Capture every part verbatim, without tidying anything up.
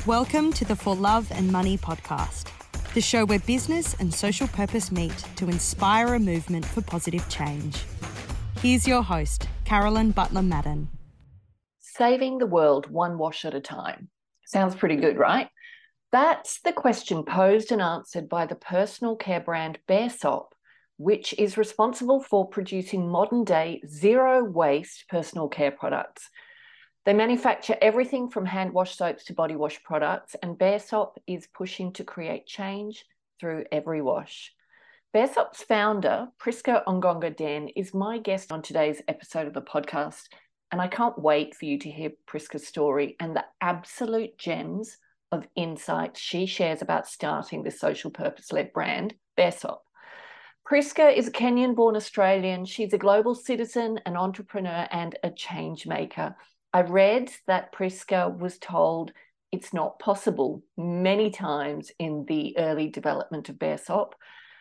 Welcome to the For Love and Money podcast, the show where business and social purpose meet to inspire a movement for positive change. Here's your host, Carolyn Butler Madden. Saving the world one wash at a time. Sounds pretty good, right? That's the question posed and answered by the personal care brand Bearsop, which is responsible for producing modern-day zero-waste personal care products. They manufacture everything from hand wash soaps to body wash products, and Bearsop is pushing to create change through every wash. Bearsop's founder, Prisca Ongonga Den, is my guest on today's episode of the podcast, and I can't wait for you to hear Prisca's story and the absolute gems of insight she shares about starting this social purpose-led brand, Bearsop. Prisca is a Kenyan-born Australian. She's a global citizen, an entrepreneur, and a change maker. I read that Prisca was told it's not possible many times in the early development of Bearsop,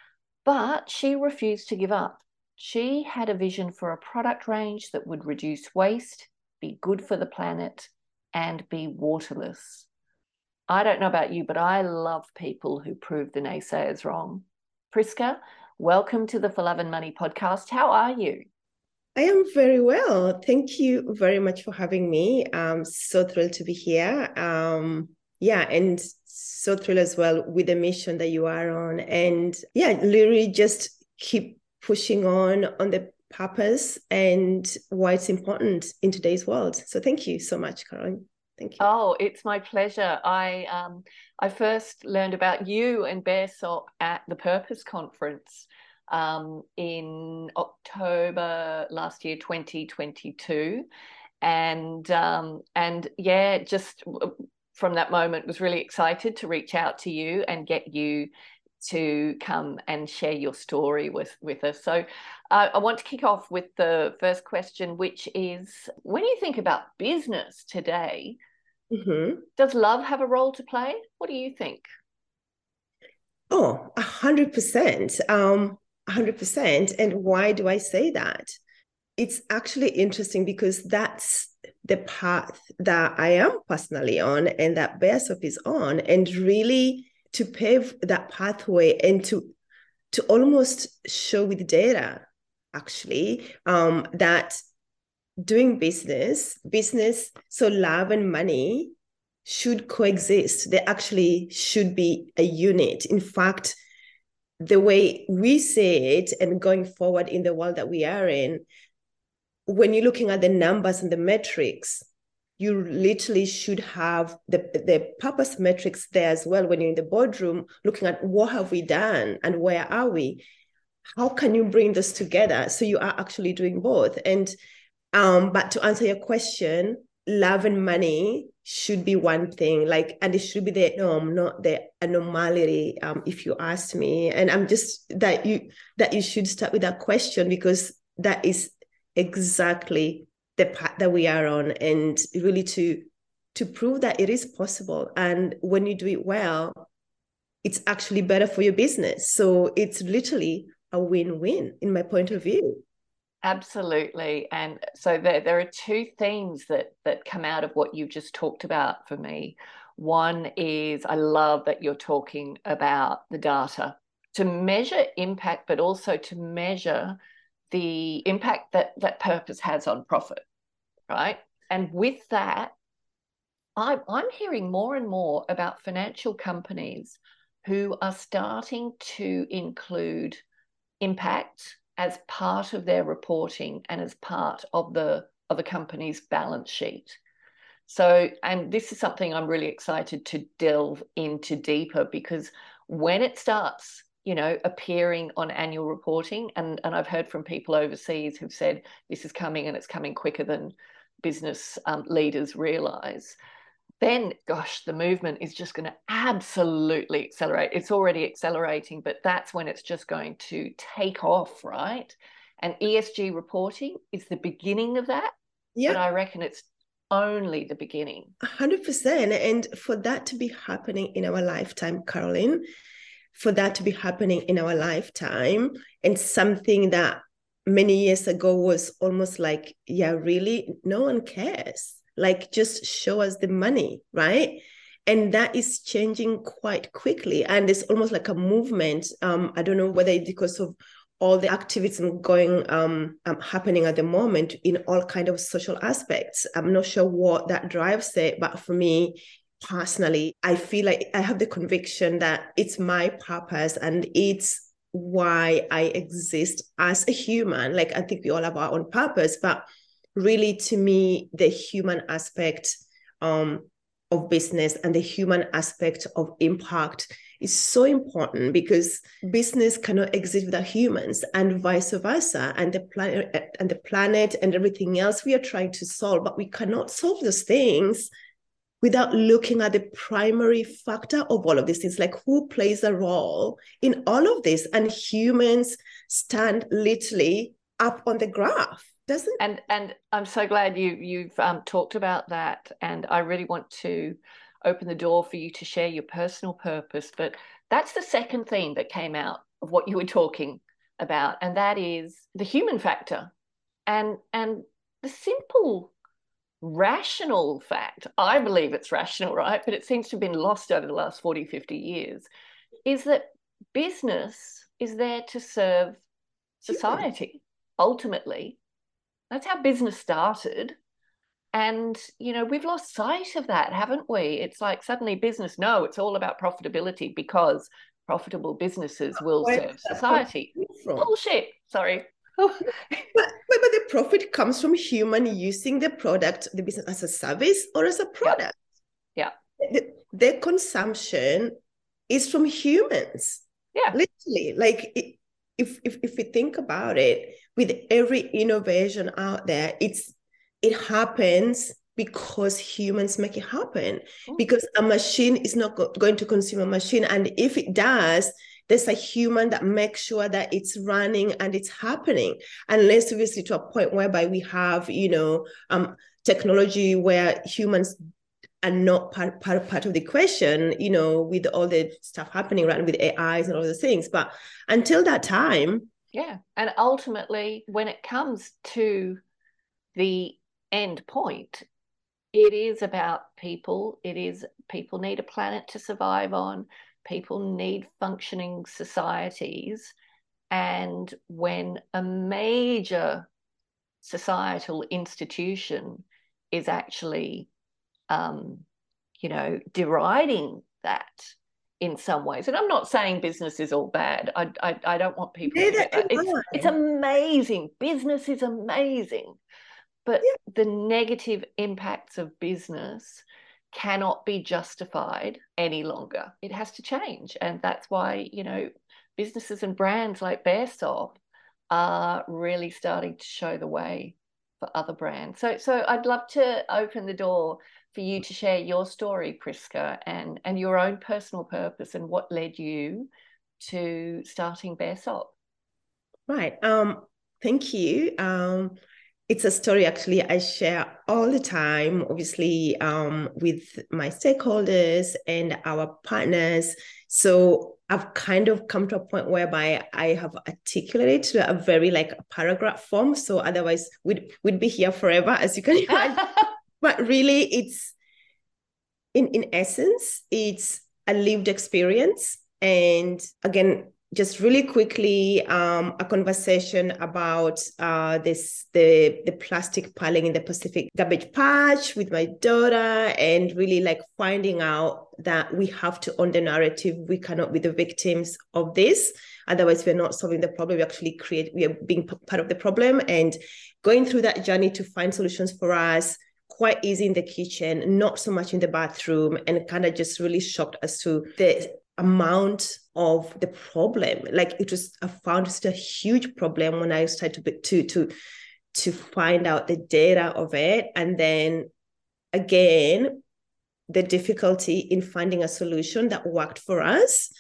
but she refused to give up. She had a vision for a product range that would reduce waste, be good for the planet, and be waterless. I don't know about you, but I love people who prove the naysayers wrong. Prisca, welcome to the For Love and Money podcast. How are you? I am very well. Thank you very much for having me. I'm so thrilled to be here. Um, yeah, and so thrilled as well with the mission that you are on. And yeah, literally just keep pushing on on the purpose and why it's important in today's world. So thank you so much, Caroline. Thank you. Oh, it's my pleasure. I um I first learned about you and Bearsop at the Purpose Conference um, in October last year, twenty twenty-two, and um, and yeah, just from that moment was really excited to reach out to you and get you to come and share your story with with us. So uh, I want to kick off with the first question, which is, when you think about business today, mm-hmm. does love have a role to play? What do you think? Oh, a hundred percent. Um, a hundred percent. And why do I say that? It's actually interesting because that's the path that I am personally on and that Bearsop is on, and really to pave that pathway and to to almost show with data, actually, um, that doing business, business, so love and money should coexist. They actually should be a unit. In fact, the way we say it and going forward in the world that we are in, when you're looking at the numbers and the metrics, you literally should have the, the purpose metrics there as well. When you're in the boardroom, looking at what have we done and where are we? How can you bring this together so you are actually doing both? And um, but to answer your question, love and money should be one thing, like, and it should be the norm, not the anomaly, um, if you ask me. And I'm just that you that you should start with that question, because that is exactly the path that we are on, and really to to prove that it is possible. And when you do it well, it's actually better for your business. So it's literally a win-win in my point of view. Absolutely. And so there, there are two themes that that come out of what you've just talked about for me. One is, I love that you're talking about the data to measure impact, but also to measure the impact that that purpose has on profit, right? And with that, I'm, I'm hearing more and more about financial companies who are starting to include impact as part of their reporting and as part of the of the company's balance sheet. So, and this is something I'm really excited to delve into deeper, because when it starts, you know, appearing on annual reporting, and, and I've heard from people overseas who've said this is coming and it's coming quicker than business um, leaders realize, then, gosh, the movement is just going to absolutely accelerate. It's already accelerating, but that's when it's just going to take off, right? And E S G reporting is the beginning of that, yeah. But I reckon it's only the beginning. one hundred percent. And for that to be happening in our lifetime, Caroline, for that to be happening in our lifetime, and something that many years ago was almost like, yeah, really, no one cares. Like, just show us the money, right? And that is changing quite quickly. And it's almost like a movement. Um, I don't know whether it's because of all the activism going um, um happening at the moment in all kind of social aspects. I'm not sure what that drives it, but for me personally, I feel like I have the conviction that it's my purpose and it's why I exist as a human. Like, I think we all have our own purpose, but really, to me, the human aspect um of business and the human aspect of impact is so important, because business cannot exist without humans, and vice versa. And the planet and the planet and everything else we are trying to solve, but we cannot solve those things without looking at the primary factor of all of these things, like who plays a role in all of this. And humans stand literally up on the graph. Doesn't and and I'm so glad you you've um, talked about that, and I really want to open the door for you to share your personal purpose. But that's the second theme that came out of what you were talking about, and that is the human factor, and and the simple rational fact, I believe it's rational, right, but it seems to have been lost over the last forty, fifty years, is that business is there to serve society ultimately. That's how business started. And, you know, we've lost sight of that, haven't we? It's like suddenly business, no, it's all about profitability because profitable businesses will Where serve society. Bullshit. Sorry. but, but, but the profit comes from human using the product, the business, as a service or as a product. Yeah. yeah. The, the consumption is from humans. Yeah. Literally. Like, it, if, if if we think about it, with every innovation out there, it's it happens because humans make it happen. Mm. Because a machine is not go- going to consume a machine. And if it does, there's a human that makes sure that it's running and it's happening. Unless obviously to a point whereby we have, you know, um, technology where humans are not part, part, part of the equation, you know, with all the stuff happening around with A Is and all those things. But until that time. Yeah. And ultimately, when it comes to the end point, it is about people. It is people need a planet to survive on. People need functioning societies. And when a major societal institution is actually, um, you know, deriding that in some ways, and I'm not saying business is all bad. I I, I don't want people to get that. It's, it's amazing. Business is amazing. But yeah. the negative impacts of business cannot be justified any longer. It has to change. And that's why, you know, businesses and brands like Bearsop are really starting to show the way for other brands. So so I'd love to open the door for you to share your story, Priska, and, and your own personal purpose and what led you to starting Bearsop. Right. Um, thank you. Um, it's a story actually I share all the time, obviously, um, with my stakeholders and our partners. So I've kind of come to a point whereby I have articulated a very like a paragraph form. So otherwise we'd, we'd be here forever, as you can imagine. But really, it's in, in essence, it's a lived experience. And again, just really quickly, um, a conversation about uh, this the the plastic piling in the Pacific garbage patch with my daughter, and really like finding out that we have to own the narrative. We cannot be the victims of this. Otherwise, we're not solving the problem. We actually create, we are being part of the problem, and going through that journey to find solutions for us. Quite easy in the kitchen, not so much in the bathroom, and kind of just really shocked as to the amount of the problem. Like it was, I found it a huge problem when I started to to to to find out the data of it, and then again the difficulty in finding a solution that worked for us.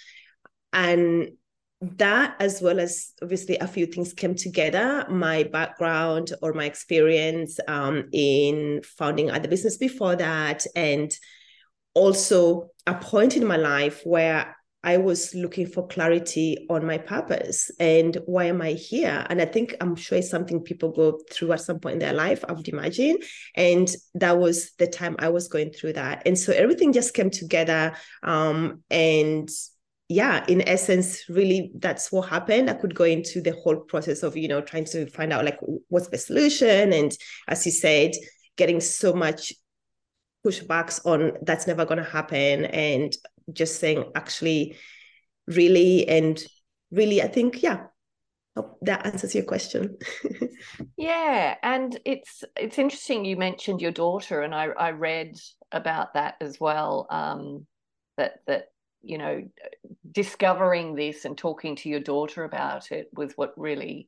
And that, as well as obviously a few things came together, my background or my experience um, in founding other business before that, and also a point in my life where I was looking for clarity on my purpose and why am I here? And I think I'm sure it's something people go through at some point in their life, I would imagine. And that was the time I was going through that. And so everything just came together. Um, and yeah, in essence, really, that's what happened. I could go into the whole process of, you know, trying to find out like what's the solution. And as you said, getting so much pushbacks on that's never going to happen, and just saying actually really and really, I think, yeah, hope that answers your question. Yeah, and it's it's interesting you mentioned your daughter, and I, I read about that as well, um, that that you know, discovering this and talking to your daughter about it was what really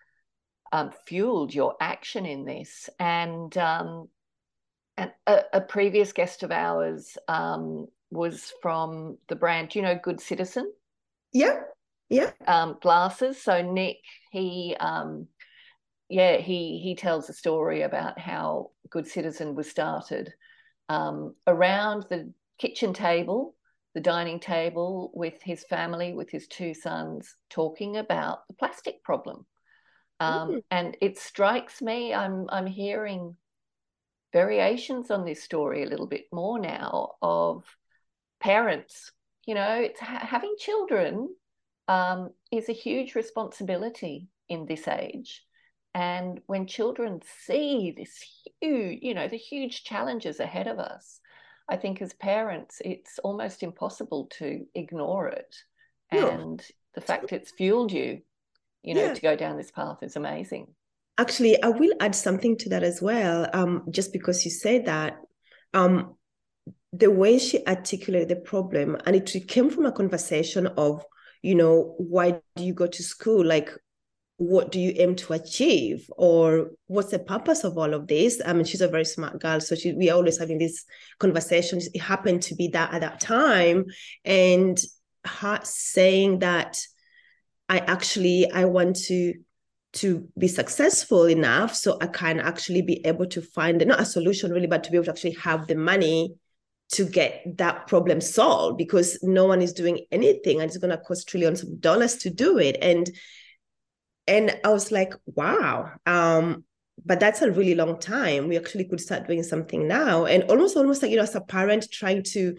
um, fueled your action in this. And um, and a, a previous guest of ours um, was from the brand, you know, Good Citizen? Yeah, yeah. Um, glasses. So Nick, he, um, yeah, he he tells a story about how Good Citizen was started um, around the kitchen table, the dining table, with his family, with his two sons, talking about the plastic problem. Um, mm. And it strikes me, I'm I'm hearing variations on this story a little bit more now of parents. You know, it's ha- having children um, is a huge responsibility in this age. And when children see this huge, you know, the huge challenges ahead of us, I think as parents, it's almost impossible to ignore it. No. And the fact it's fueled you, you know, yeah. to go down this path is amazing. Actually, I will add something to that as well. Um, just because you said that, um, the way she articulated the problem, and it came from a conversation of, you know, why do you go to school? Like, what do you aim to achieve? Or what's the purpose of all of this? I mean, she's a very smart girl, so she, we are always having these conversations. It happened to be that at that time. And her saying that I actually, I want to, to be successful enough so I can actually be able to find, not a solution really, but to be able to actually have the money to get that problem solved, because no one is doing anything and it's going to cost trillions of dollars to do it. And and I was like, wow, um, but that's a really long time. We actually could start doing something now. And almost, almost like, you know, as a parent trying to,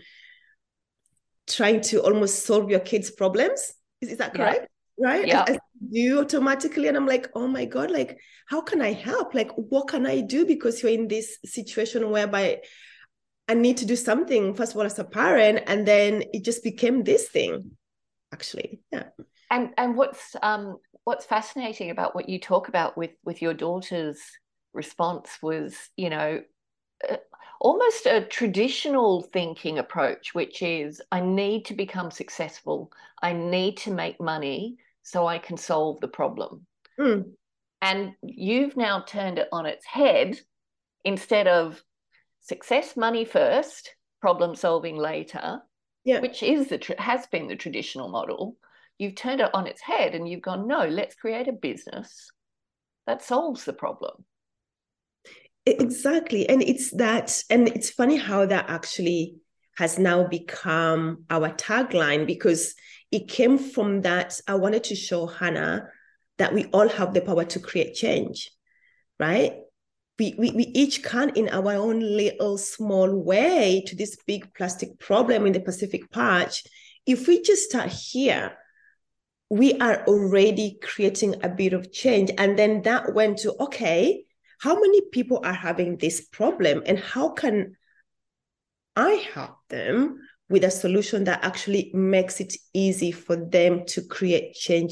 trying to almost solve your kids' problems. Is, is that correct? Yeah. Right? Yeah. As, as you automatically, and I'm like, oh my God, like, how can I help? Like, what can I do? Because you're in this situation whereby I need to do something, first of all, as a parent, and then it just became this thing, actually. Yeah. And and what's um what's fascinating about what you talk about with with your daughter's response was, you know, uh, almost a traditional thinking approach, which is, I need to become successful. I need to make money so I can solve the problem. Mm. And you've now turned it on its head. Instead of success, money first, problem solving later, yeah. which is the has been the traditional model. You've turned it on its head and you've gone, no, let's create a business that solves the problem. Exactly. And it's that, and it's funny how that actually has now become our tagline, because it came from that. I wanted to show Hannah that we all have the power to create change, right? We, we, we each can, in our own little small way, to this big plastic problem in the Pacific Patch. If we just start here, we are already creating a bit of change. And then that went to, okay, how many people are having this problem and how can I help them with a solution that actually makes it easy for them to create change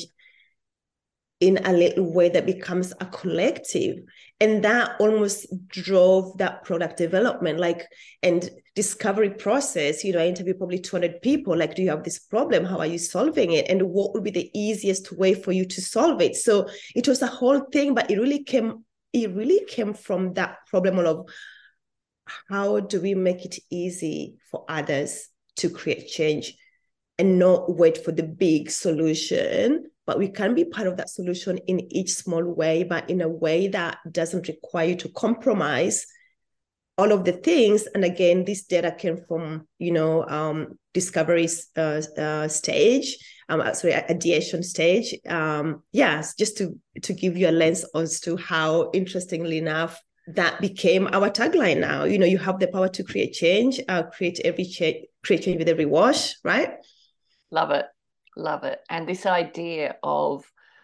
in a little way that becomes a collective. And that almost drove that product development, like, and discovery process. You know, I interviewed probably two hundred people, like, do you have this problem? How are you solving it? And what would be the easiest way for you to solve it? So it was a whole thing, but it really came, it really came from that problem of how do we make it easy for others to create change and not wait for the big solution, but we can be part of that solution in each small way, but in a way that doesn't require you to compromise all of the things. And again, this data came from, you know, um, discovery uh, uh, stage, um, sorry, ideation stage. Um, yes, just to, to give you a lens as to how, interestingly enough, that became our tagline now. You know, you have the power to create change, uh, create every change, create change with every wash, right? Love it. Love it. And this idea of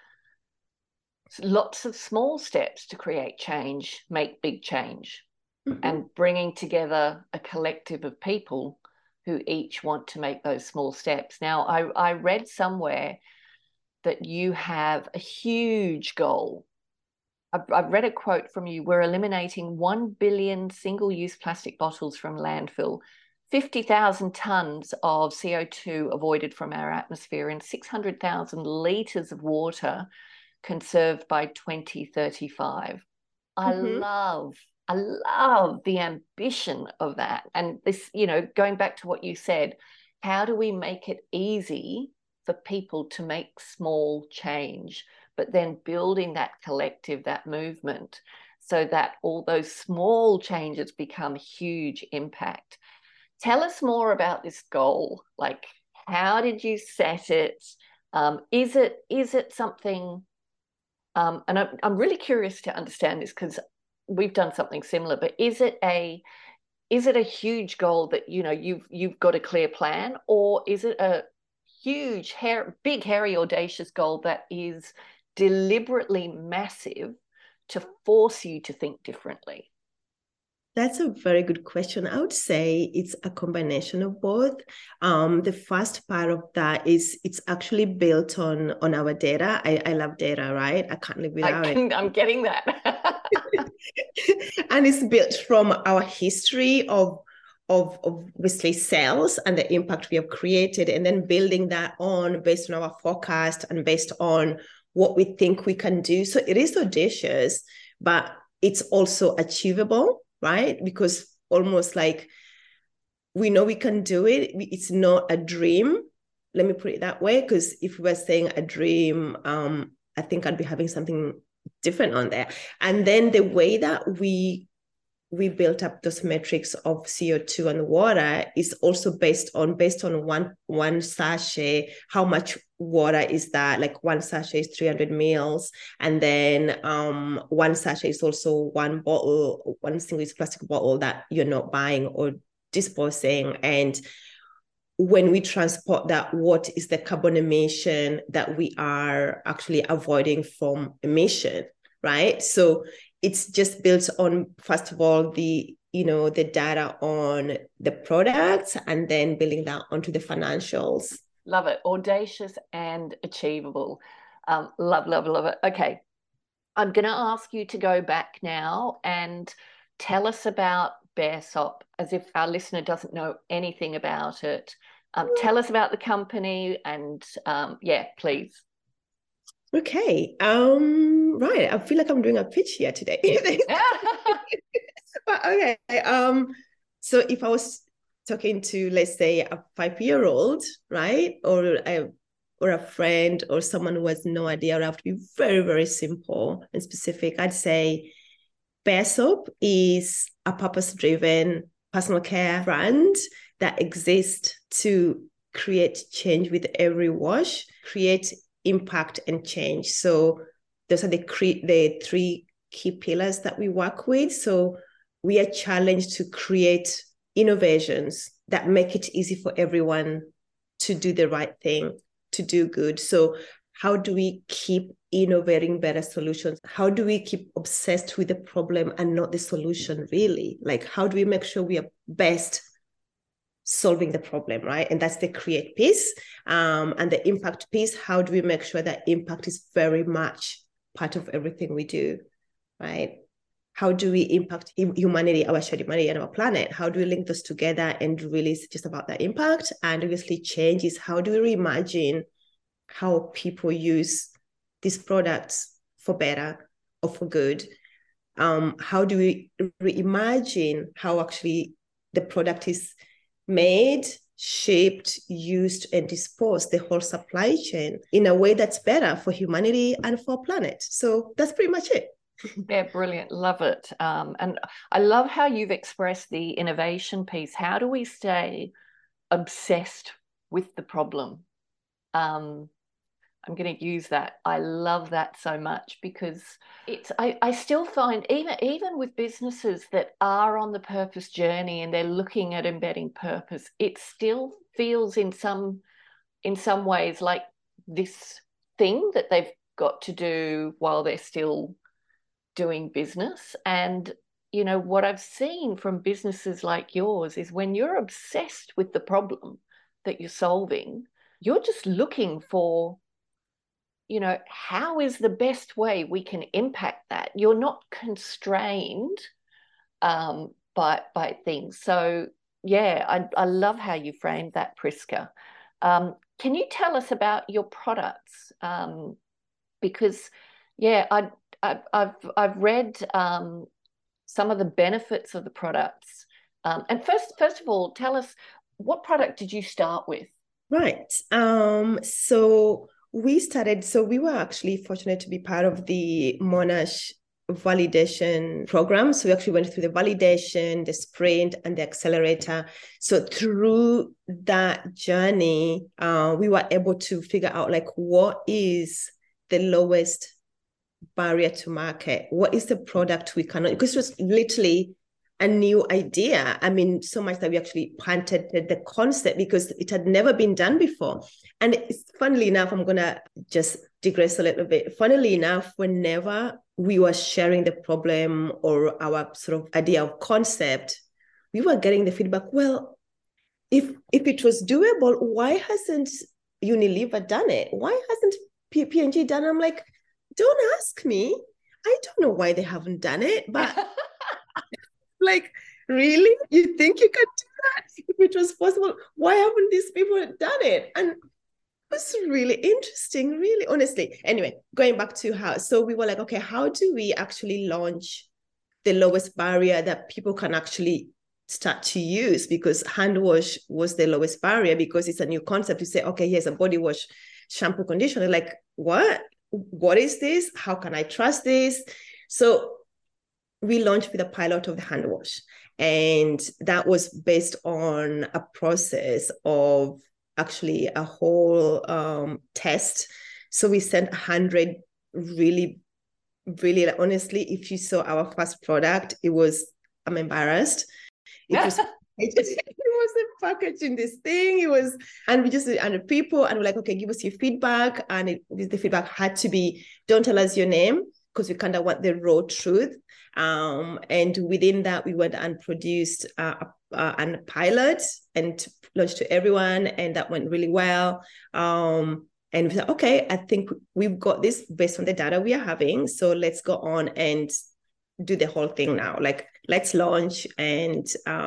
lots of small steps to create change, make big change, mm-hmm. and bringing together a collective of people who each want to make those small steps. Now, I, I read somewhere that you have a huge goal. I've read a quote from you: we're eliminating one billion single-use plastic bottles from landfill, fifty thousand tonnes of C O two avoided from our atmosphere, and six hundred thousand litres of water conserved by twenty thirty-five. I mm-hmm. love, I love the ambition of that. And this, you know, going back to what you said, how do we make it easy for people to make small change, but then building that collective, that movement, so that all those small changes become huge impact. Tell us more about this goal. Like, how did you set it? Um, is it is it something, um, and I'm, I'm really curious to understand this because we've done something similar, but is it a is it a huge goal that, you know, you've you've got a clear plan, or is it a huge, hair, big, hairy, audacious goal that is deliberately massive to force you to think differently? That's a very good question. I would say it's a combination of both. Um, the first part of that is it's actually built on, on our data. I, I love data, right? I can't live without I can, it. I'm getting that. And it's built from our history of Of, of obviously sales and the impact we have created, and then building that on based on our forecast and based on what we think we can do. So it is audacious, but it's also achievable, right? Because almost like we know we can do it. It's not a dream. Let me put it that way, because if we were saying a dream, um, I think I'd be having something different on there. And then the way that we we built up those metrics of C O two and water is also based on based on one one sachet. How much water is that? Like one sachet is three hundred mils, and then um, one sachet is also one bottle, one single-use plastic bottle that you're not buying or disposing. And when we transport that, what is the carbon emission that we are actually avoiding from emission, right? So it's just built on, first of all, the, you know, the data on the products, and then building that onto the financials. Love it. Audacious and achievable. Um, love, love, love it. Okay. I'm going to ask you to go back now and tell us about Bearsop, as if our listener doesn't know anything about it. Um, tell us about the company and, um, yeah, please. Okay. Um, right. I feel like I'm doing a pitch here today. But okay. Um, so if I was talking to, let's say, a five-year-old, right, or a or a friend or someone who has no idea, I have to be very, very simple and specific. I'd say Bearsop is a purpose-driven personal care brand that exists to create change with every wash, create impact and change. So those are the, cre- the three key pillars that we work with. So we are challenged to create innovations that make it easy for everyone to do the right thing, to do good. So how do we keep innovating better solutions? How do we keep obsessed with the problem and not the solution, really? Like, how do we make sure we are best solving the problem, right? And that's the create piece. Um, and the impact piece, how do we make sure that impact is very much part of everything we do, right? How do we impact humanity, our shared humanity and our planet? How do we link those together? And really it's just about the impact. And obviously change is, how do we reimagine how people use these products for better or for good? Um, how do we reimagine how actually the product is made, shaped, used, and disposed, the whole supply chain, in a way that's better for humanity and for planet? So that's pretty much it. Yeah, brilliant. Love it. Um, and I love how you've expressed the innovation piece. How do we stay obsessed with the problem? Um, I'm going to use that. I love that so much because it's, I, I still find even, even with businesses that are on the purpose journey and they're looking at embedding purpose, it still feels in some, in some ways like this thing that they've got to do while they're still doing business. And, you know, what I've seen from businesses like yours is when you're obsessed with the problem that you're solving, you're just looking for, you know, how is the best way we can impact that? You're not constrained um, by, by things. So, yeah, I, I love how you framed that, Priska. Um, can you tell us about your products? Um, because, yeah, I, I, I've, I've read um, some of the benefits of the products. Um, and first, first of all, tell us, what product did you start with? Right. Um, so we started, so we were actually fortunate to be part of the Monash validation program. So we actually went through the validation, the sprint, and the accelerator. So through that journey, uh, we were able to figure out like what is the lowest barrier to market? What is the product we cannot, because it was literally a new idea. I mean, so much that we actually patented the concept because it had never been done before. And it's, funnily enough, I'm going to just digress a little bit. Funnily enough, whenever we were sharing the problem or our sort of idea of concept, we were getting the feedback, well, if if it was doable, why hasn't Unilever done it? Why hasn't P and G done it? I'm like, don't ask me. I don't know why they haven't done it, but like, really? You think you could do that? If it was possible, why haven't these people done it? And it was really interesting, really, honestly. Anyway, going back to how, so we were like, okay, how do we actually launch the lowest barrier that people can actually start to use? Because hand wash was the lowest barrier because it's a new concept. You say, okay, here's a body wash, shampoo, conditioner. Like, what? What is this? How can I trust this? So we launched with a pilot of the hand wash. And that was based on a process of actually a whole um, test. So we sent one hundred really, really, like, honestly, if you saw our first product, it was, I'm embarrassed. It was it, it wasn't packaged in this thing. It was, and we just, and people, and we're like, okay, give us your feedback. And it, the feedback had to be, don't tell us your name, because we kind of want the raw truth. Um, and within that, we went and produced uh, uh, a pilot and launched to everyone. And that went really well. Um, and we said, okay, I think we've got this based on the data we are having. So let's go on and do the whole thing now. Like, let's launch and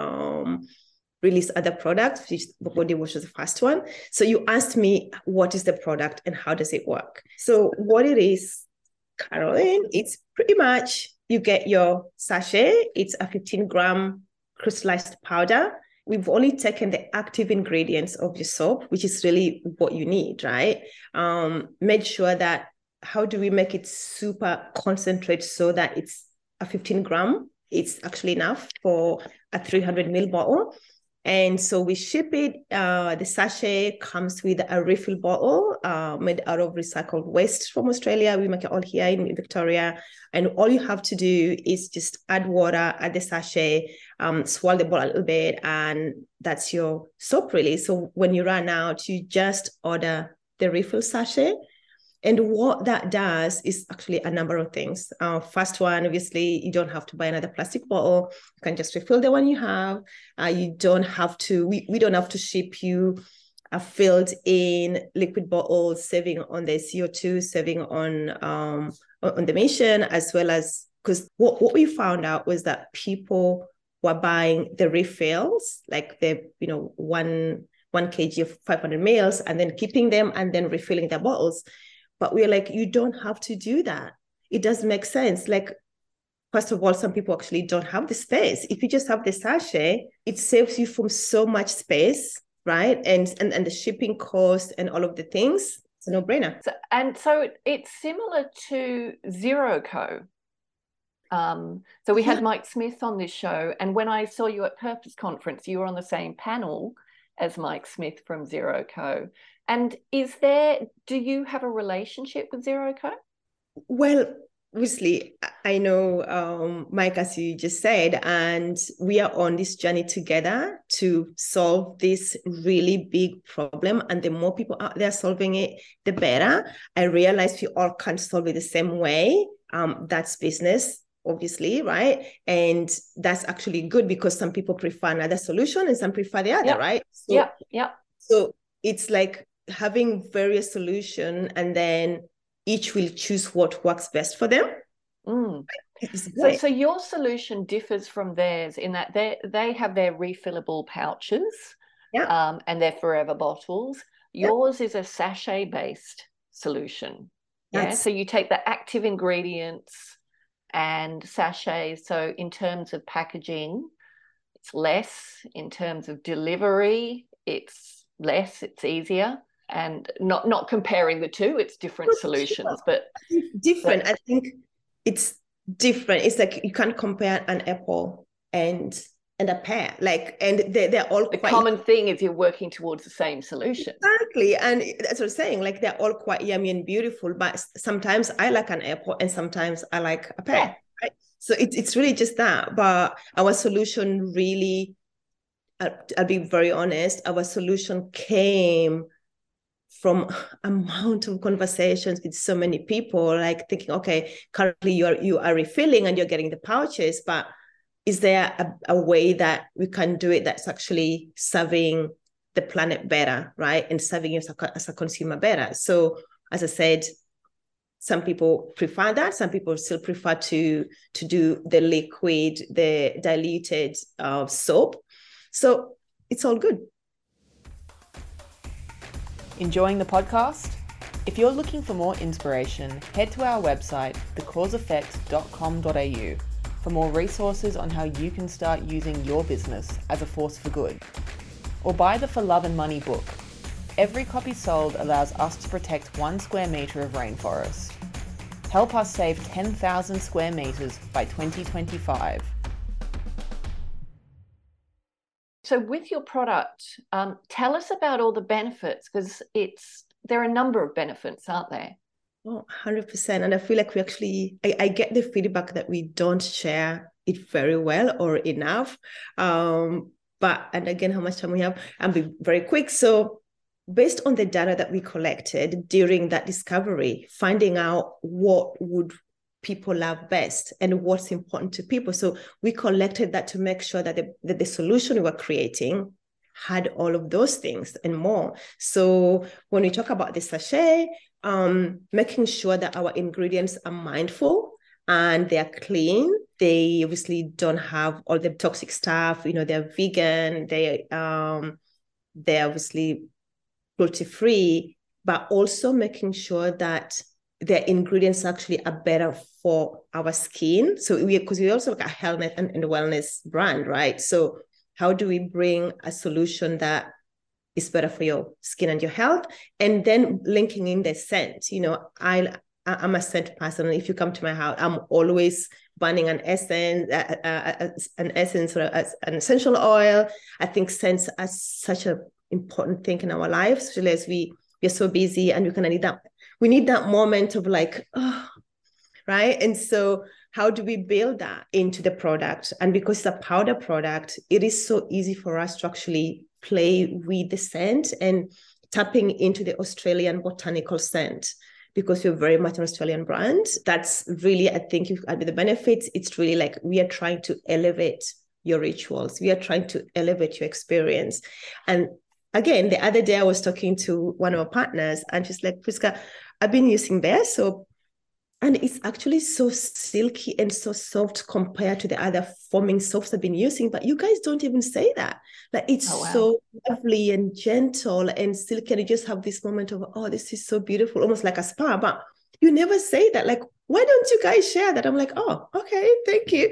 um, release other products, which body wash was the first one. So you asked me, what is the product and how does it work? So what it is, Caroline, it's pretty much, you get your sachet. It's a fifteen gram crystallized powder. We've only taken the active ingredients of your soap, which is really what you need, right? Um, made sure that, how do we make it super concentrate so that it's a fifteen gram? It's actually enough for a three hundred mil bottle. And so we ship it. Uh, the sachet comes with a refill bottle uh, made out of recycled waste from Australia. We make it all here in Victoria. And all you have to do is just add water, add the sachet, um, swirl the bottle a little bit, and that's your soap really. So when you run out, you just order the refill sachet. And what that does is actually a number of things. Uh, first one, obviously, you don't have to buy another plastic bottle. You can just refill the one you have. Uh, you don't have to, we, we don't have to ship you a filled in liquid bottle, saving on the C O two, saving on, um, on the emission, as well as, because what, what we found out was that people were buying the refills, like the, you know, one, one kg of five hundred mils, and then keeping them and then refilling their bottles. But we're like, you don't have to do that. It doesn't make sense. Like, first of all, some people actually don't have the space. If you just have the sachet, it saves you from so much space, right? And and, and the shipping cost and all of the things. It's a no-brainer. So, and so it's similar to Zero Co. Um, so we had Mike Smith on this show, and when I saw you at Purpose Conference, you were on the same panel as Mike Smith from Xero Co. And is there, do you have a relationship with Xero Co? Well, obviously, I know um, Mike, as you just said, and we are on this journey together to solve this really big problem. And the more people out there solving it, the better. I realize we all can't solve it the same way. Um, that's business, obviously, right? And that's actually good because some people prefer another solution and some prefer the other, yep. right? So, yeah, yeah. So it's like having various solutions, and then each will choose what works best for them. Mm. So, so your solution differs from theirs in that they they have their refillable pouches, yeah. um, and their forever bottles. Yours yeah. is a sachet-based solution. That's... Yeah. So you take the active ingredients and sachets. So in terms of packaging, it's less. In terms of delivery, it's less. It's easier. And not not comparing the two, it's different solutions, but different. But, I think it's different. It's like you can't compare an apple and and a pear. Like, and they they're all the quite... common thing is you're working towards the same solution. Exactly, and that's what I'm saying. Like, they're all quite yummy and beautiful, but sometimes I like an apple, and sometimes I like a pear. Yeah. Right? So it's it's really just that. But our solution really, I'll, I'll be very honest. Our solution came from amount of conversations with so many people, like thinking, okay, currently you are you are refilling and you're getting the pouches, but is there a, a way that we can do it that's actually serving the planet better, right? And serving you as a, as a consumer better. So as I said, some people prefer that. Some people still prefer to, to do the liquid, the diluted uh, soap. So it's all good. Enjoying the podcast? If you're looking for more inspiration, head to our website, the cause effect dot com dot a u, for more resources on how you can start using your business as a force for good. Or buy the For Love and Money book. Every copy sold allows us to protect one square metre of rainforest. Help us save ten thousand square metres by twenty twenty-five. So with your product, um, tell us about all the benefits, because it's there are a number of benefits, aren't there? Oh, one hundred percent. And I feel like we actually, I, I get the feedback that we don't share it very well or enough. Um, but, and again, how much time we have, I'll be very quick. So based on the data that we collected during that discovery, finding out what would people love best and what's important to people. So we collected that to make sure that the, that the solution we were creating had all of those things and more. So when we talk about the sachet, um, making sure that our ingredients are mindful and they're clean. They obviously don't have all the toxic stuff. You know, they're vegan. They um, they're obviously cruelty-free, but also making sure that their ingredients actually are better for our skin. So we, because we also look at health and, and wellness brand, right? So how do we bring a solution that is better for your skin and your health? And then linking in the scent. You know, I, I'm a scent person. If you come to my house, I'm always burning an essence, uh, uh, an essence or an essential oil. I think scents are such an important thing in our lives, especially as we, we're so busy and we kind of need that. We need that moment of like, oh, right? And so how do we build that into the product? And because it's a powder product, it is so easy for us to actually play with the scent and tapping into the Australian botanical scent, because we're very much an Australian brand. That's really, I think, if add the benefits, it's really like we are trying to elevate your rituals. We are trying to elevate your experience. And again, the other day I was talking to one of our partners and she's like, Prisca, I've been using Bear soap and it's actually so silky and so soft compared to the other foaming soaps I've been using, but you guys don't even say that. Like, it's oh, wow. so lovely and gentle and silky, and you just have this moment of, oh, this is so beautiful, almost like a spa, but you never say that. Like, why don't you guys share that? I'm like, oh, okay, thank you.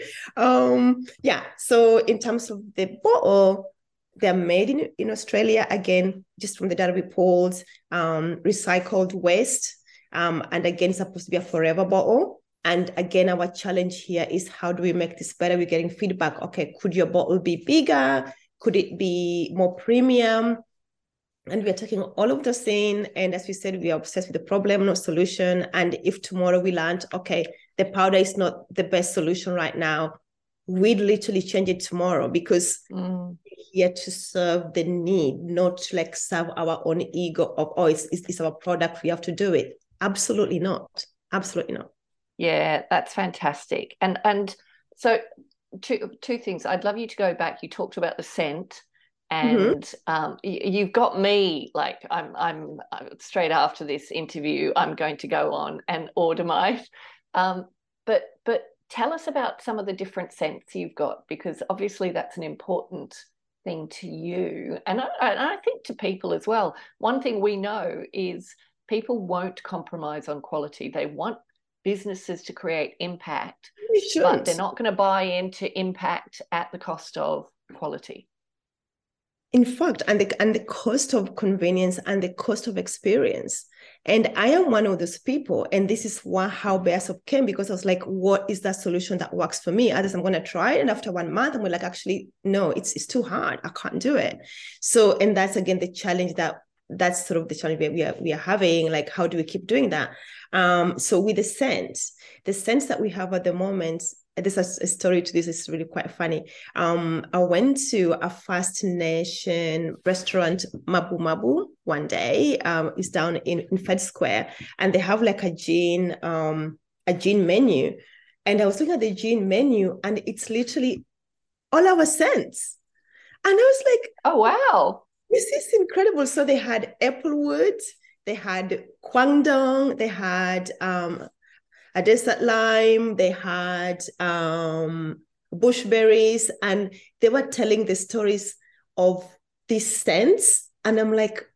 Um, yeah, so in terms of the bottle, they're made in, in Australia, again, just from the data we pulled, um, recycled waste. Um, and again, it's supposed to be a forever bottle. And again, our challenge here is how do we make this better? We're getting feedback. Okay, could your bottle be bigger? Could it be more premium? And we're taking all of those things. And as we said, we are obsessed with the problem, not solution. And if tomorrow we learned, okay, the powder is not the best solution right now, we'd literally change it tomorrow, because mm. we're here to serve the need, not to like serve our own ego of, oh, it's, it's, it's our product, we have to do it. Absolutely not. Absolutely not. Yeah, that's fantastic. And and so two two things. I'd love you to go back. You talked about the scent, and mm-hmm. um, you, you've got me like I'm I'm straight after this interview, I'm going to go on and order mine. Um, but but tell us about some of the different scents you've got, because obviously that's an important thing to you, and I, and I think to people as well. One thing we know is people won't compromise on quality. They want businesses to create impact, but they're not going to buy into impact at the cost of quality. In fact, and the, and the cost of convenience and the cost of experience. And I am one of those people. And this is why, how Bearsoap came, because I was like, what is that solution that works for me? Others, I'm going to try it. And after one month, I'm like, actually, no, it's, it's too hard. I can't do it. So, and that's, again, the challenge that that's sort of the challenge we are, we are having. Like, how do we keep doing that? Um, so with the scents, the scents that we have at the moment, there's a, a story to this, is really quite funny. Um, I went to a First Nation restaurant, Mabu Mabu, one day. Um, it's down in, in Fed Square, and they have like a gin, um, a gin menu. And I was looking at the gin menu, and it's literally all our scents. And I was like, oh, wow. This is incredible. So they had applewood, they had kwangdong, they had um, a desert lime, they had um, bushberries, and they were telling the stories of these scents. And I'm like,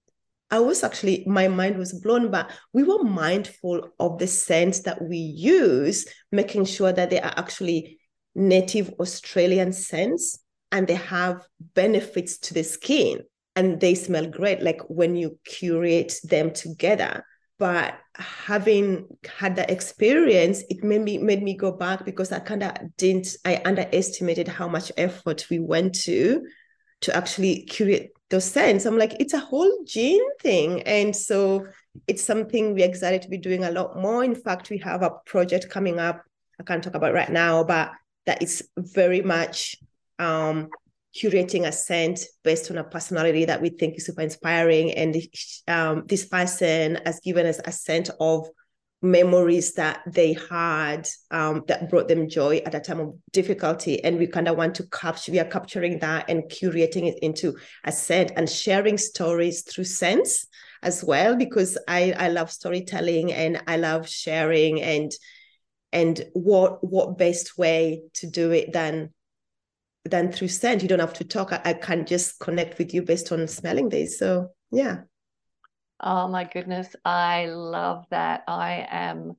I was actually, my mind was blown, but we were mindful of the scents that we use, making sure that they are actually native Australian scents, and they have benefits to the skin, and they smell great, like when you curate them together. But having had that experience, it made me made me go back, because I kind of didn't, I underestimated how much effort we went to to actually curate those scents. I'm like, it's a whole gene thing. And so it's something we're excited to be doing a lot more. In fact, we have a project coming up, I can't talk about right now, but that is very much um, curating a scent based on a personality that we think is super inspiring. And um, this person has given us a scent of memories that they had um, that brought them joy at a time of difficulty. And we kind of want to capture, we are capturing that and curating it into a scent and sharing stories through scents as well, because I, I love storytelling and I love sharing, and and what what best way to do it than than through scent. You don't have to talk. I, I can just connect with you based on smelling these. So yeah. Oh my goodness, I love that. I am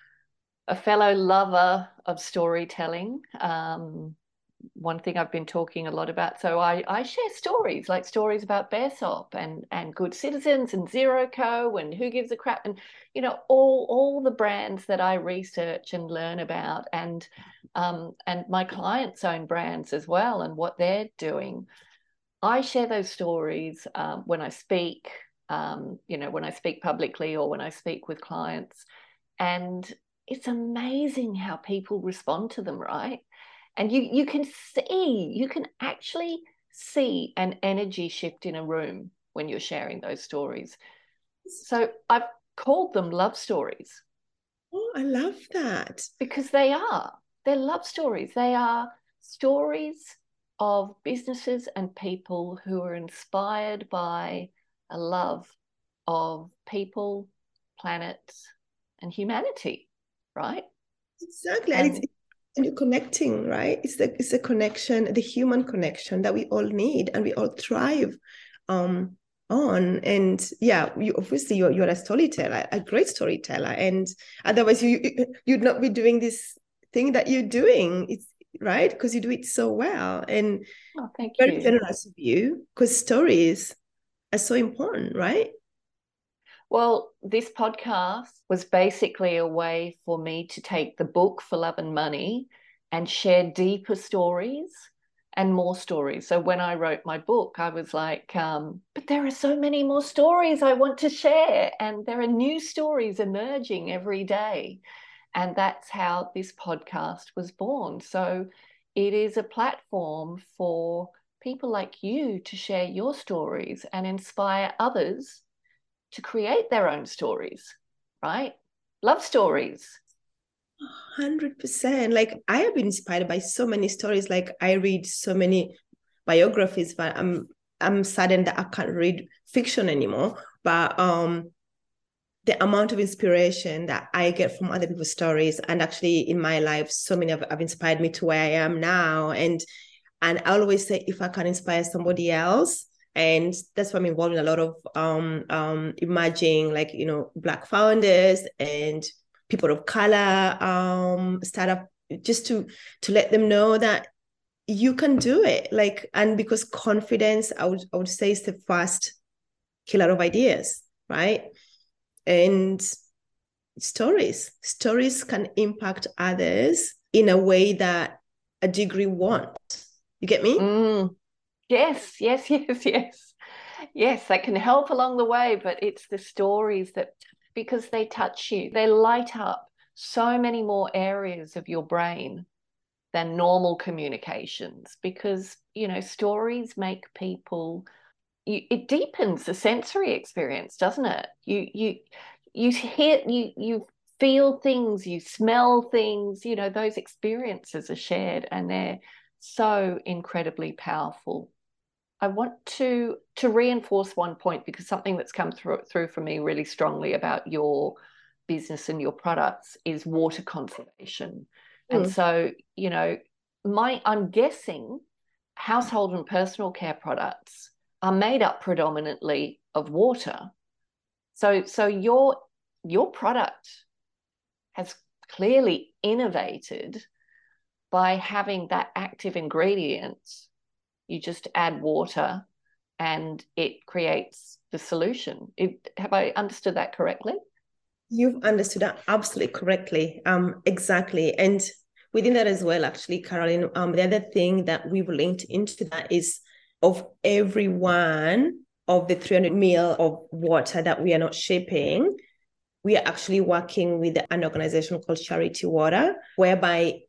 a fellow lover of storytelling. Um, one thing I've been talking a lot about. So I, I share stories, like stories about Bearsoap and, and Good Citizens and Zero Co and Who Gives a Crap, and, you know, all, all the brands that I research and learn about, and, um, and my clients' own brands as well and what they're doing. I share those stories um, when I speak, um, you know, when I speak publicly or when I speak with clients. And it's amazing how people respond to them, right? And you you can see, you can actually see an energy shift in a room when you're sharing those stories. So I've called them love stories. Oh, I love that. Because they are. They're love stories. They are stories of businesses and people who are inspired by a love of people, planets, and humanity, right? Exactly. And, and it's And you're connecting, right? It's the it's a connection, the human connection that we all need and we all thrive um, on. And yeah, you obviously you're you're a storyteller, a great storyteller, and otherwise you you'd not be doing this thing that you're doing. It's right, because you do it so well. And oh, thank very you. generous of you, because stories are so important, right? Well, this podcast was basically a way for me to take the book For Love and Money and share deeper stories and more stories. So when I wrote my book, I was like, um, but there are so many more stories I want to share. And there are new stories emerging every day. And that's how this podcast was born. So it is a platform for people like you to share your stories and inspire others to create their own stories, right? Love stories. one hundred percent. Like, I have been inspired by so many stories. Like, I read so many biographies, but I'm I'm saddened that I can't read fiction anymore. But um, the amount of inspiration that I get from other people's stories, and actually in my life, so many have, have inspired me to where I am now. And and I always say, if I can inspire somebody else, and that's why I'm involved in a lot of um, um, emerging, like, you know, Black founders and people of color, um, startup, just to to let them know that you can do it. Like, and because confidence, I would I would say, is the first killer of ideas, right? And stories, stories can impact others in a way that a degree won't. You get me? Mm. Yes, yes, yes, yes. Yes, they can help along the way, but it's the stories that, because they touch you, they light up so many more areas of your brain than normal communications, because, you know, stories make people, you, it deepens the sensory experience, doesn't it? You you you hear, you you feel things, you smell things, you know, those experiences are shared and they're so incredibly powerful. I want to to reinforce one point, because something that's come through through for me really strongly about your business and your products is water conservation. Mm. And so, you know, my I'm guessing household and personal care products are made up predominantly of water. So so your your product has clearly innovated by having that active ingredient. You just add water and it creates the solution. It, have I understood that correctly? You've understood that absolutely correctly. Um, exactly. And within that as well, actually, Caroline, um, the other thing that we've linked into that is, of every one of the three hundred mil of water that we are not shipping, we are actually working with an organization called Charity Water, whereby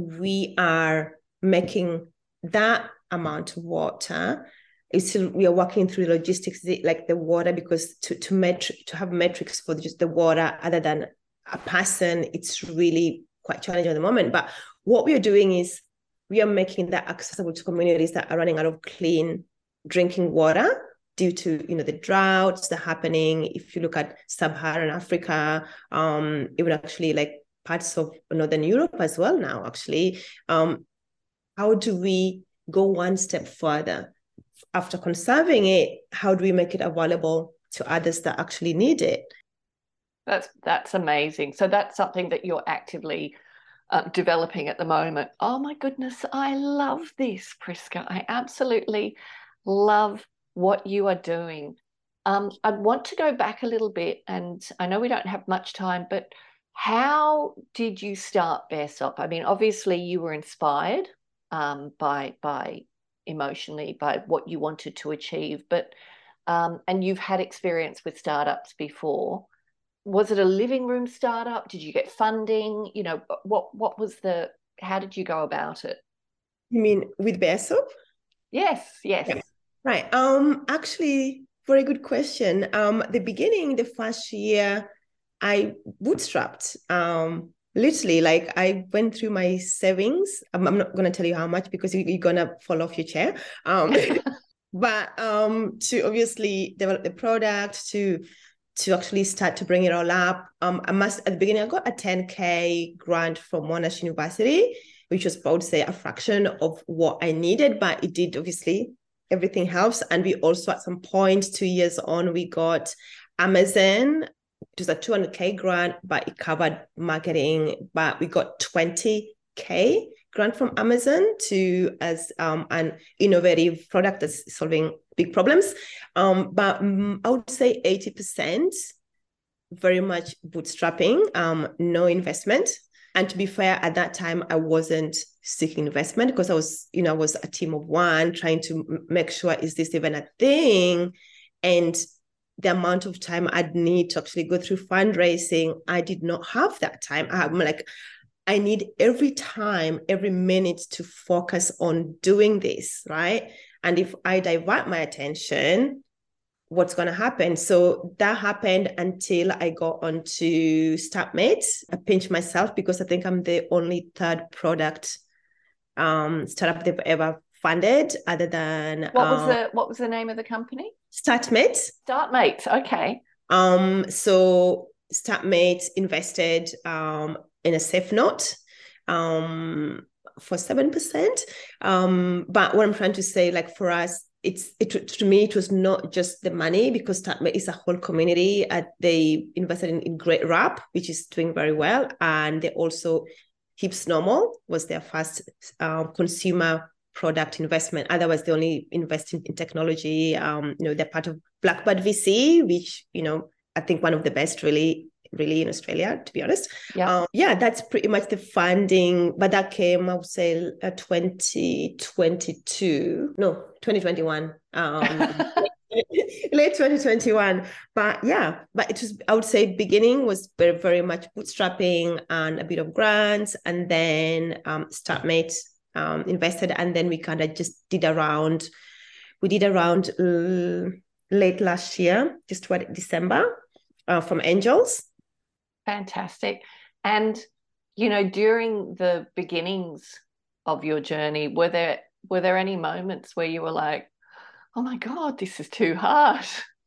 we are making that amount of water. It's still, we are working through the logistics, like the water, because to to metric to have metrics for just the water other than a person, it's really quite challenging at the moment. But what we are doing is we are making that accessible to communities that are running out of clean drinking water due to, you know, the droughts that are happening. If you look at sub-Saharan Africa, um, even actually like parts of Northern Europe as well now, actually, um, how do we go one step further? After conserving it, how do we make it available to others that actually need it? That's that's amazing. So that's something that you're actively uh, developing at the moment. Oh my goodness, I love this, Prisca. I absolutely love what you are doing. Um, I want to go back a little bit, and I know we don't have much time, but how did you start Bearsop? I mean, obviously you were inspired um, by by emotionally by what you wanted to achieve, but um, and you've had experience with startups before. Was it a living room startup? Did you get funding? You know, what what was the, how did you go about it? You mean with Bearsop? Yes, yes. Yeah. Right. Um, actually, very good question. Um, the beginning, the first year, I bootstrapped. Um, literally, like, I went through my savings. I'm, I'm not going to tell you how much, because you, you're going to fall off your chair. Um, but um, to obviously develop the product, to to actually start to bring it all up. Um, I must, at the beginning, I got a ten K grant from Monash University, which was, I would say, a fraction of what I needed, but it did, obviously, everything helps. And we also, at some point, two years on, we got Amazon. It was a two hundred K grant, but it covered marketing. But we got twenty K grant from Amazon to as um, an innovative product that's solving big problems. Um, but um, I would say eighty percent very much bootstrapping, um, no investment. And to be fair, at that time, I wasn't seeking investment because I was, you know, I was a team of one trying to make sure, is this even a thing? And the amount of time I'd need to actually go through fundraising, I did not have that time. I'm like, I need every time, every minute to focus on doing this, right? And if I divert my attention, what's going to happen? So that happened until I got onto StartMate. I pinched myself because I think I'm the only third product um, startup they've ever funded, other than what was um, the what was the name of the company? StartMate. StartMate. Okay. Um, so StartMate invested um, in a safe note um, for seven percent. Um, but what I'm trying to say, like for us, it's it to me it was not just the money, because StartMate is a whole community. Uh, they invested in, in Great Wrap, which is doing very well, and they also Hips Normal was their first uh, consumer product investment. Otherwise, they only invest in, in technology. Um, you know, they're part of Blackbird V C, which you know I think one of the best really. really in Australia, to be honest. Yeah. Um, yeah, that's pretty much the funding. But that came, I would say, uh, twenty twenty-two. No, twenty twenty-one. Um, late twenty twenty-one. But yeah, but it was, I would say beginning was very, very much bootstrapping and a bit of grants. And then um, StartMate um, invested. And then we kind of just did around, we did around uh, late last year, just what, December, uh, from angels. Fantastic. And, you know, during the beginnings of your journey, were there were there any moments where you were like, oh my God, this is too hard?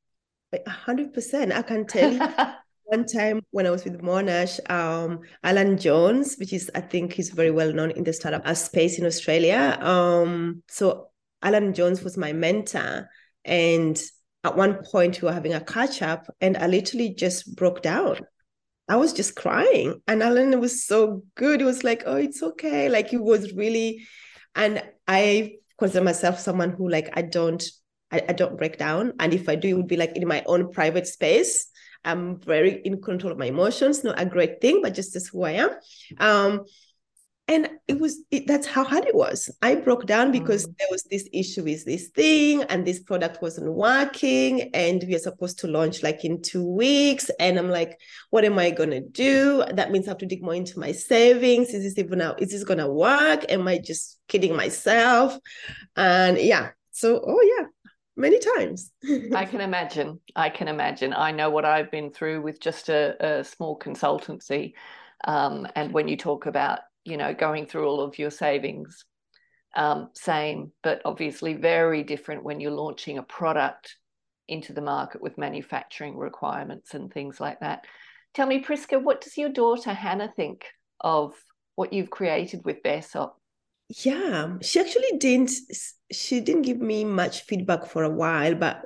A hundred percent. I can tell you one time when I was with Monash, um, Alan Jones, which is, I think he's very well known in the startup space in Australia. Um, so Alan Jones was my mentor. And at one point we were having a catch up and I literally just broke down. I was just crying. And Alan was so good. It was like, oh, it's okay. Like it was really, and I consider myself someone who like, I don't, I, I don't break down. And if I do, it would be like in my own private space. I'm very in control of my emotions, not a great thing, but just as who I am. Um, And it was, it, that's how hard it was. I broke down because mm. there was this issue with this thing and this product wasn't working and we are supposed to launch like in two weeks. And I'm like, what am I going to do? That means I have to dig more into my savings. Is this even now? Is this going to work? Am I just kidding myself? And yeah, so, oh yeah, many times. I can imagine. I can imagine. I know what I've been through with just a, a small consultancy. Um, and when you talk about, you know, going through all of your savings, um, same, but obviously very different when you're launching a product into the market with manufacturing requirements and things like that. Tell me, Prisca, what does your daughter Hannah think of what you've created with Bearsop? Yeah, she actually didn't, she didn't give me much feedback for a while, but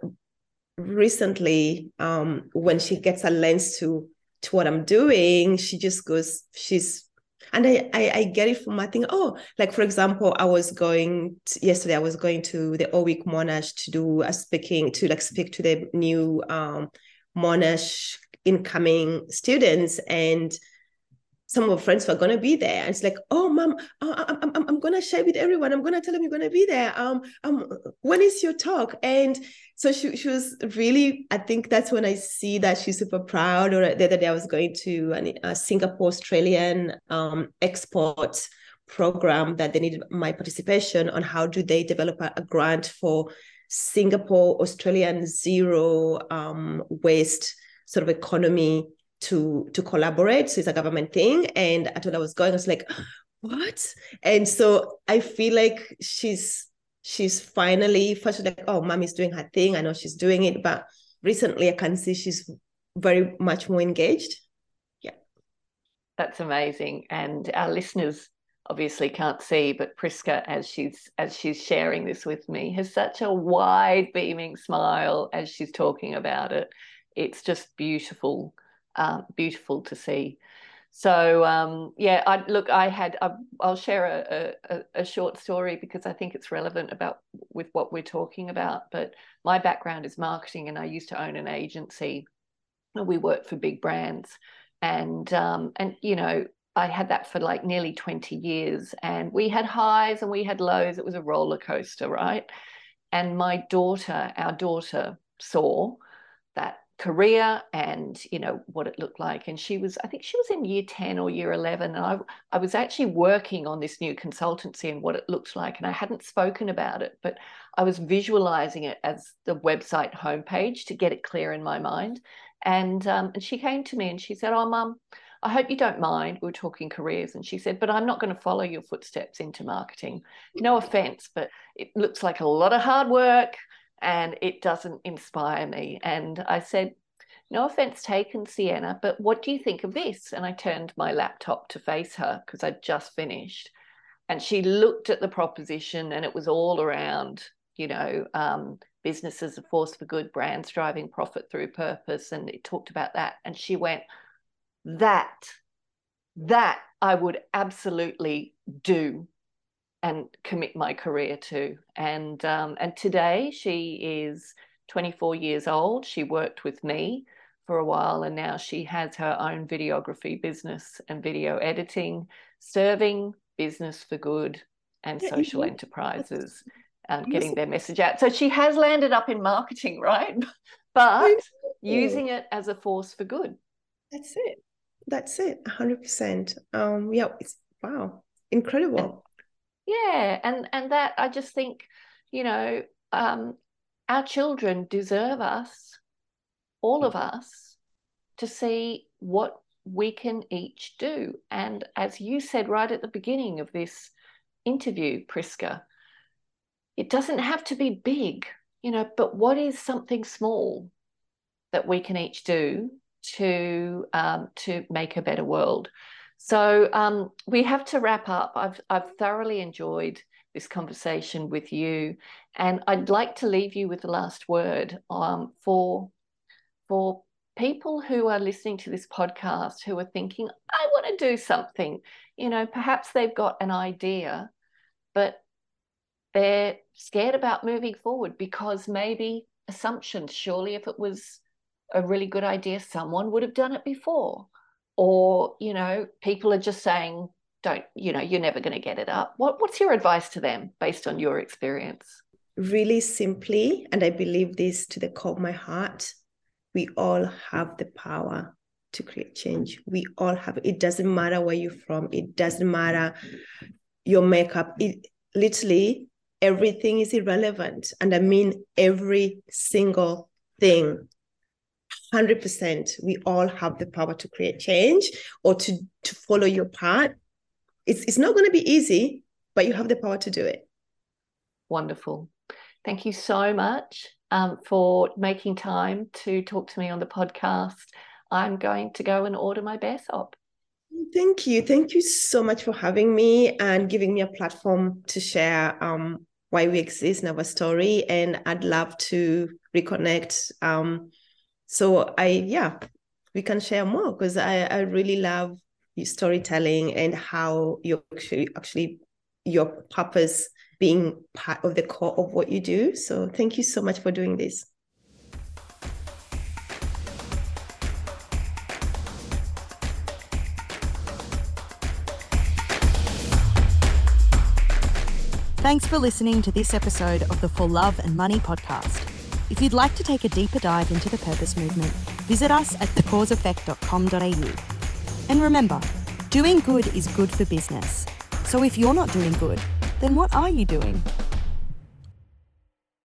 recently, um, when she gets a lens to, to what I'm doing, she just goes, she's, and I, I, I get it from, I think, oh, like, for example, I was going, to, yesterday, I was going to the O-Week Monash to do a speaking, to like speak to the new um, Monash incoming students. And some of my friends were going to be there. And it's like, oh, mom, I'm, I'm, I'm going to share with everyone. I'm going to tell them you're going to be there. Um, um, when is your talk? And so she, she was really, I think that's when I see that she's super proud. Or the other day I was going to an, a Singapore Australian um, export program that they needed my participation on how do they develop a, a grant for Singapore Australian zero um, waste sort of economy to to collaborate. So it's a government thing. And I thought I was going, I was like, what? And so I feel like she's she's finally, first like, oh, mommy's doing her thing. I know she's doing it. But recently I can see she's very much more engaged. Yeah. That's amazing. And our listeners obviously can't see, but Prisca, as she's as she's sharing this with me, has such a wide beaming smile as she's talking about it. It's just beautiful. Uh, beautiful to see. So um, yeah, I look. I had. I, I'll share a, a, a short story because I think it's relevant about with what we're talking about. But my background is marketing, and I used to own an agency, we worked for big brands. And, um, and you know, I had that for like nearly twenty years, and we had highs and we had lows. It was a roller coaster, right? And my daughter, our daughter saw that career and, you know, what it looked like. And she was, I think she was in year ten or year eleven. And I, I was actually working on this new consultancy and what it looked like. And I hadn't spoken about it, but I was visualizing it as the website homepage to get it clear in my mind. And, um, and she came to me and she said, oh, Mum, I hope you don't mind. We were talking careers. And she said, but I'm not going to follow your footsteps into marketing. No offense, but it looks like a lot of hard work and it doesn't inspire me. And I said, no offense taken, Sienna, but what do you think of this? And I turned my laptop to face her because I'd just finished. And she looked at the proposition, and it was all around, you know, um, business as a force for good, brands driving profit through purpose. And it talked about that. And she went, that, that I would absolutely do and commit my career to. And, um, and today she is twenty-four years old. She worked with me for a while, and now she has her own videography business and video editing, serving business for good and social enterprises, um, getting their message out. So she has landed up in marketing, right? But using it as a force for good. That's it. That's it. one hundred percent. Um, yeah, it's, wow, incredible. And, yeah, and, and that, I just think, you know, um, our children deserve us, all of us, to see what we can each do. And as you said right at the beginning of this interview, Priska, it doesn't have to be big, you know, but what is something small that we can each do to um, to make a better world? So um, we have to wrap up. I've I've thoroughly enjoyed this conversation with you, and I'd like to leave you with the last word um, for for people who are listening to this podcast who are thinking, I want to do something. You know, perhaps they've got an idea, but they're scared about moving forward because maybe assumptions. Surely, if it was a really good idea, someone would have done it before. Or, you know, people are just saying, don't, you know, you're never going to get it up. What, what's your advice to them based on your experience? Really simply, and I believe this to the core of my heart, we all have the power to create change. We all have, it doesn't matter where you're from. It doesn't matter your makeup. It literally, everything is irrelevant. And I mean, every single thing. one hundred percent. We all have the power to create change or to, to follow your path. It's, it's not going to be easy, but you have the power to do it. Wonderful. Thank you so much um, for making time to talk to me on the podcast. I'm going to go and order my Bear Sop. Thank you. Thank you so much for having me and giving me a platform to share um, why we exist in our story. And I'd love to reconnect. Um, so I, yeah, we can share more because I, I really love your storytelling and how you actually, actually your purpose being part of the core of what you do. So thank you so much for doing this. Thanks for listening to this episode of the For Love and Money podcast. If you'd like to take a deeper dive into the purpose movement, visit us at the cause effect dot com dot a u. And remember, doing good is good for business. So if you're not doing good, then what are you doing?